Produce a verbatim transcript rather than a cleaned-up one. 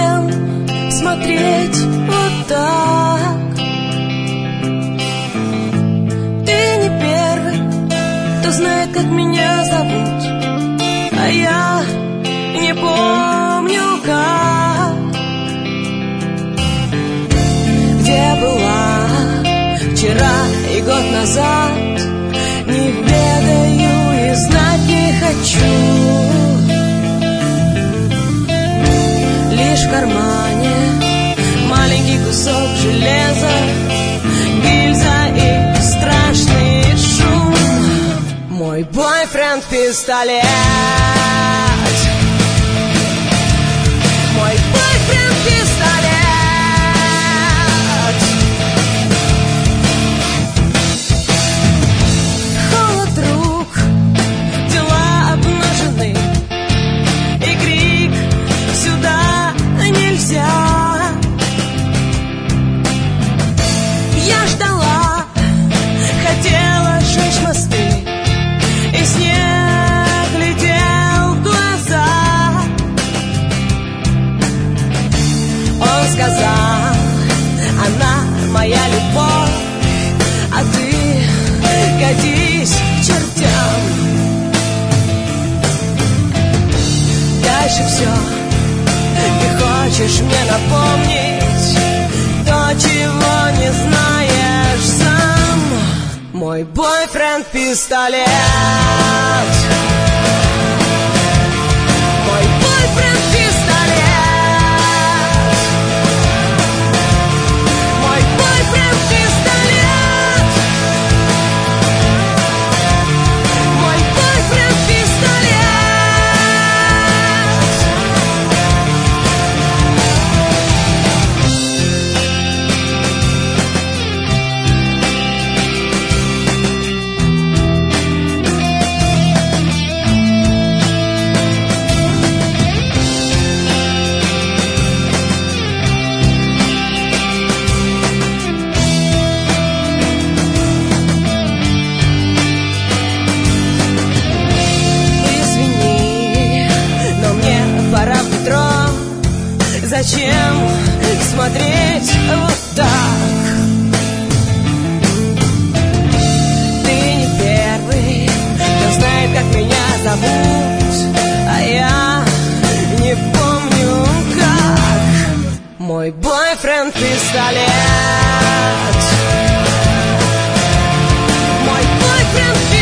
Зачем смотреть вот так? Ты не первый, кто знает, как меня зовут, а я не помню как. Где была вчера и год назад, не ведаю и знать не хочу. Лишь в кармане маленький кусок железа, гильза и страшный шум. Мой бойфренд пистолет. Мой бойфренд пистолет. Холод рук, дела обнажены, и крик «сюда нельзя». Я ждала, хотела сжечь мосты, и снег летел в глаза. Он сказал, она моя любовь, а ты катись к чертям. Дальше все. Ты хочешь мне напомнить то, чего не знаешь сам. Мой бойфренд пистолет. Мой бойфренд пистолет. Мой бойфренд пистолет. Мой бойфренд пистолет. Зачем смотреть вот так? Ты не первый, кто знает, как меня зовут, а я не помню как. Мой бойфренд пистолет. Мой бойфренд пистолет.